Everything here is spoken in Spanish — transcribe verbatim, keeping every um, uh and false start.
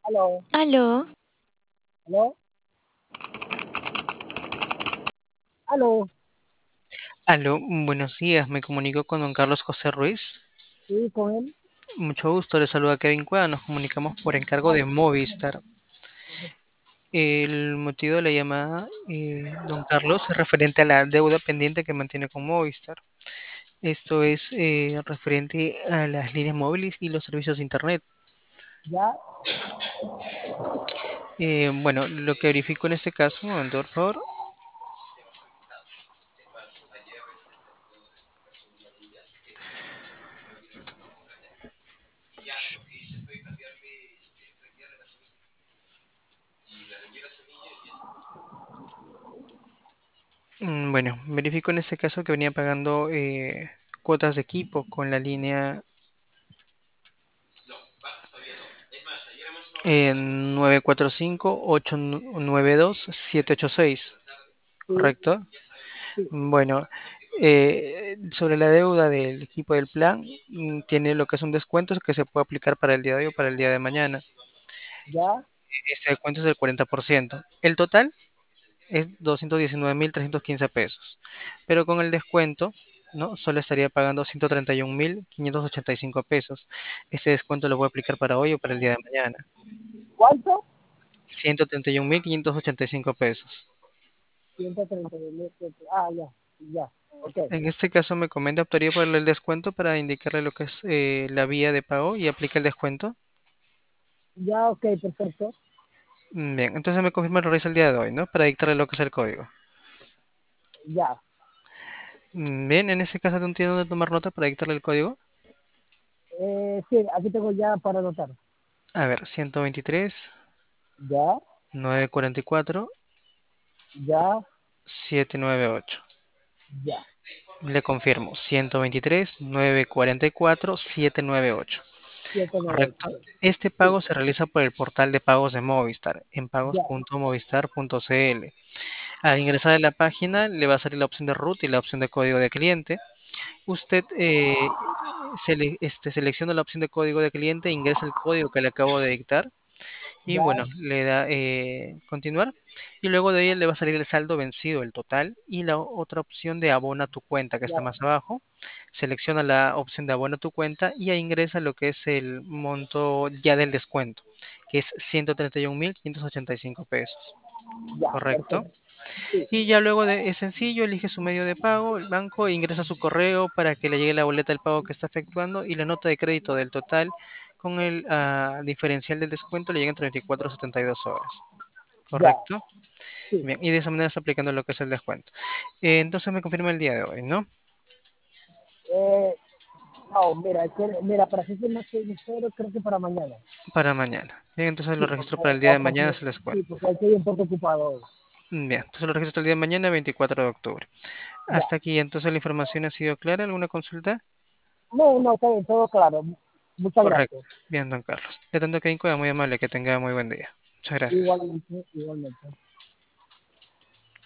Aló, Aló, aló, aló. Aló, buenos días, me comunico con don Carlos José Ruiz. Sí, con él. Mucho gusto, le saluda Kevin Cueva, nos comunicamos por encargo Ah, de Movistar. El motivo de la llamada, eh, don Carlos, es referente a la deuda pendiente que mantiene con Movistar. Esto es eh, referente a las líneas móviles y los servicios de Internet. ya, Eh, bueno, lo que verifico en este caso, un momento, por favor. Mm, Bueno, verifico en este caso que venía pagando eh, cuotas de equipo con la línea Eh, nueve cuatro cinco, ocho nueve dos, siete ocho seis, sí, ¿correcto? sí, Bueno, eh, sobre la deuda del equipo del plan, mm, tiene lo que es un descuento que se puede aplicar para el día de hoy o para el día de mañana. ya, Este descuento es del cuarenta por ciento. El total es doscientos diecinueve mil trescientos quince pesos, pero con el descuento, ¿no? Solo estaría pagando ciento treinta y un mil quinientos ochenta y cinco pesos. Este descuento lo voy a aplicar para hoy o para el día de mañana. ¿cuánto? ciento treinta y un mil quinientos ochenta y cinco pesos. ciento treinta y mil. Ah, ya, ya, ok. En este caso me comenta, optaría por el descuento para indicarle lo que es eh, la vía de pago y aplica el descuento. Ya, ok, perfecto. Mm, Bien, entonces me confirma lo realiza el día de hoy, ¿no? Para dictarle lo que es el código. Ya. Mm, Bien, en ese caso no tiene donde tomar nota para dictarle el código. Eh, sí, aquí tengo ya para anotar. A ver, ciento veintitrés, Ya, novecientos cuarenta y cuatro, ya, setecientos noventa y ocho. ya. Le confirmo, ciento veintitrés, novecientos cuarenta y cuatro, setecientos noventa y ocho. Correcto. ciento noventa y ocho. Este Sí, pago se realiza por el portal de pagos de Movistar en ya, pagos.movistar.cl. Al ingresar a la página le va a salir la opción de root y la opción de código de cliente. Usted eh, sele- este, selecciona la opción de código de cliente, ingresa el código que le acabo de dictar y ya, bueno, le da eh, continuar y luego de ahí le va a salir el saldo vencido, el total y la otra opción de abona tu cuenta que está ya, más abajo. Selecciona la opción de abona tu cuenta y ahí ingresa lo que es el monto ya del descuento, que es ciento treinta y un mil quinientos ochenta y cinco pesos. ya, ¿Correcto? perfecto. Sí, Y ya luego de, es sencillo, elige su medio de pago, el banco, e ingresa su correo para que le llegue la boleta del pago que está efectuando y la nota de crédito del total con el ah, diferencial del descuento le llega en treinta y cuatro a setenta y dos horas. ya, ¿Correcto? sí. Bien, y de esa manera está aplicando lo que es el descuento. Eh, entonces me confirma el día de hoy, ¿no? Eh, no, mira, es que, mira, para ser más sincero, creo que para mañana. Para mañana. Bien, entonces lo Sí, registro porque, para el día ah, de mañana, porque, es el sí, descuento. porque estoy un poco ocupado hoy. Bien, entonces lo registro el día de mañana, veinticuatro de octubre. Ya. Hasta aquí, entonces la información ha sido clara. ¿Alguna consulta? No, no, está bien, todo claro. Muchas Correcto. gracias. Bien, don Carlos. Le tanto que muy amable, que tenga muy buen día. Muchas gracias. Igualmente, igualmente.